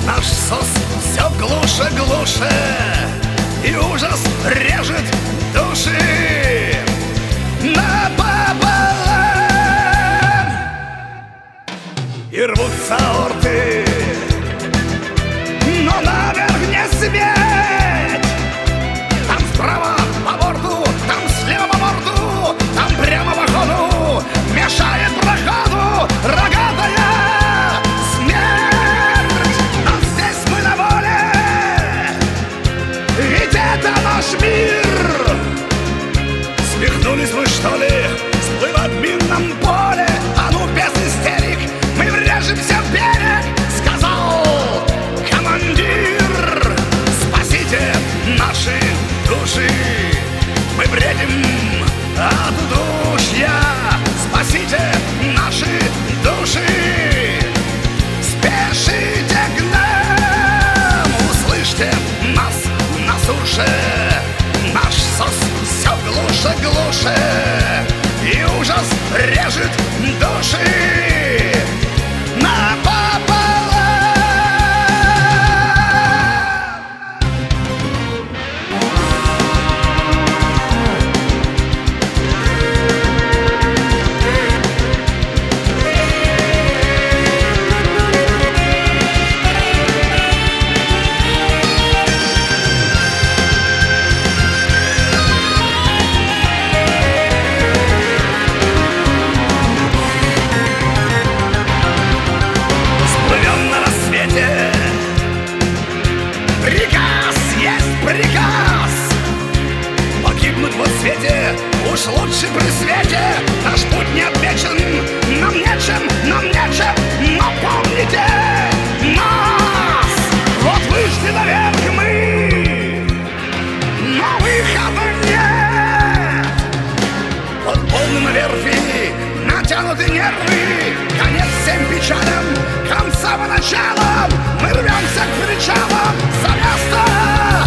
Наш сос все глуше, глуше, и ужас режет души напополам. И рвутся орды, но наверх не сметь. Там справа по борту, там слева по борту, там прямо по ходу мешает проходу рогатая смерть. Но здесь мы на воле, ведь это наш мир. Свихнулись мы, что ли, сплыв в минном поле? А ну без истерик, мы врежемся в берег, сказал командир. Спасите наши души, мы бредим от удушья. Спасите наши души, спешите к нам. Услышьте нас на суше, наш сос все глуше, глуше, и ужас режет души напополам. Приказ погибнуть во свете, уж лучше при свете. Наш путь не отмечен, нам нечем, но помните нас. Вот вышли наверх мы, но выхода нет. Под полным верфи натянуты нервы, конец всем печалям, конца по началам. Мы рвемся к причалам за место